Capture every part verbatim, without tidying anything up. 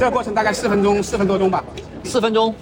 这个过程大概四分钟，四分多钟吧。 四分钟。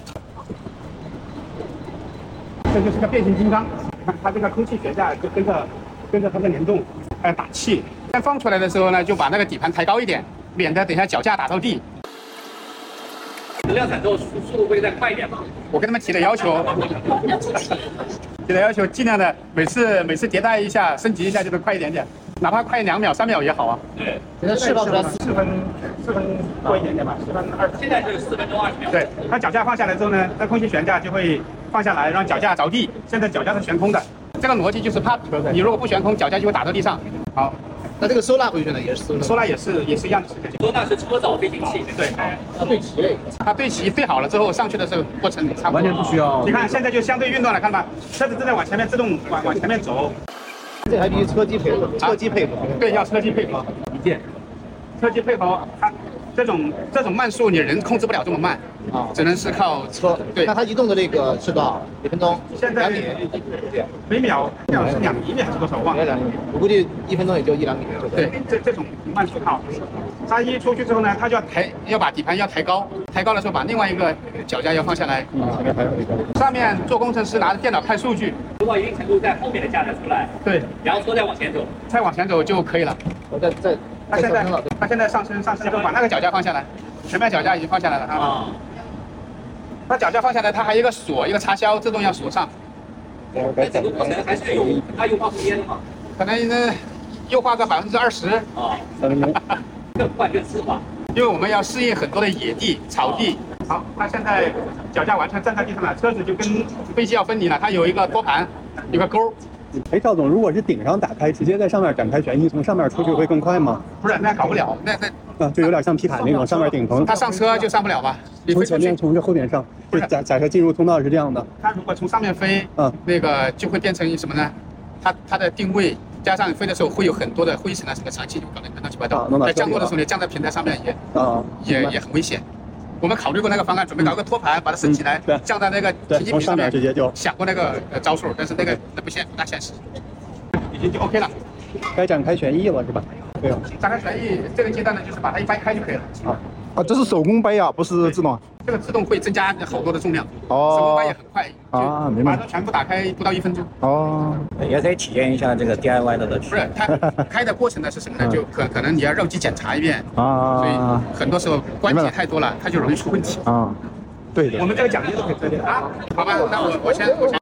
这就是个变形金刚，看它这个空气悬架就跟着跟着它的联动，还有打气。先放出来的时候呢，就把那个底盘抬高一点，免得等一下脚架打到地。 量产之后速速度会再快一点吗？ 我跟他们提的要求，提的要求尽量的每次每次迭代一下，升级一下就能快一点点，哪怕快两秒、三秒也好啊。 对， 现在释放出来四分四分多一点点吧，四分二十。 现在是四分钟二十秒。 对，它脚架放下来之后呢，那空气悬架就会放下来，让脚架着地。现在脚架是悬空的，这个逻辑就是怕你如果不悬空，脚架就会打到地上。好。 那这个收纳回旋呢，也是收纳， 收纳也是也是一样的。 收纳是车载飞行器， 对， 它对齐了， 它对齐对好了之后，上去的时候过程差不多， 完全不需要。 你看现在就相对运动了，看吧，车子正在往前面自动往往前面走。 这还必须车机配合，车机配合， 对，要车机配合，一键，车机配合，它这种这种慢速你人控制不了这么慢啊，只能是靠车。对， 那它移动的这个是多少？一分钟？ 现在两米？ 每秒秒是两厘米还是多少？忘了。 两厘米。我估计一分钟也就一两米。 对，这这种慢速套，它一出去之后呢，它就要抬，要把底盘要抬高，抬高的时候把另外一个脚架要放下来。 前面还有一个。 上面做工程师拿着电脑看数据， 做到一定程度，在后面的架再出来。 对， 然后车再往前走， 再往前走就可以了。 我再再。 它现在它现在上升上升之后把那个脚架放下来，前面脚架已经放下来了啊。它脚架放下来，它还有一个锁，一个插销，自动要锁上。 那整个过程还是有很大优化空间的嘛？ 可能呢，优化个百分之二十啊， 三分钟， 更快更丝滑。 因为我们要适应很多的野地、草地。好，它现在脚架完全站在地上了，车子就跟飞机要分离了，它有一个托盘，有个钩。 哎，赵总，如果是顶上打开，直接在上面展开旋翼，从上面出去会更快吗？ 不是，那搞不了，那那啊，就有点像皮卡那种，上面顶棚。 它上车就上不了吧？ 从前面从这后边上，就假假设进入通道是这样的。 它如果从上面飞，嗯，那个就会变成什么呢？它它的定位加上飞的时候会有很多的灰尘啊，什么长气就搞得乱七八糟。在降落的时候，你降在平台上面也啊也也很危险。我们考虑过那个方案，准备搞个托盘把它升起来，降在那个停机坪上面， 直接就想过那个呃招数，但是那个那不现不大现实。已经就 OK 了， 该展开旋翼了是吧？对。 展开旋翼这个阶段呢，就是把它一掰开就可以了。 啊啊，这是手工掰啊，不是自动。 这个自动会增加好多的重量， 哦， 手工掰也很快啊，明白。 把它全部打开不到一分钟。 哦， 也可以体验一下这个 D I Y 的乐趣。 不是，它开的过程呢是什么呢？就可可能你要绕机检查一遍啊， 所以很多时候关节太多了，它就容易出问题啊。对的。 我们这个奖励都可以推荐啊。好吧，那我我先我先。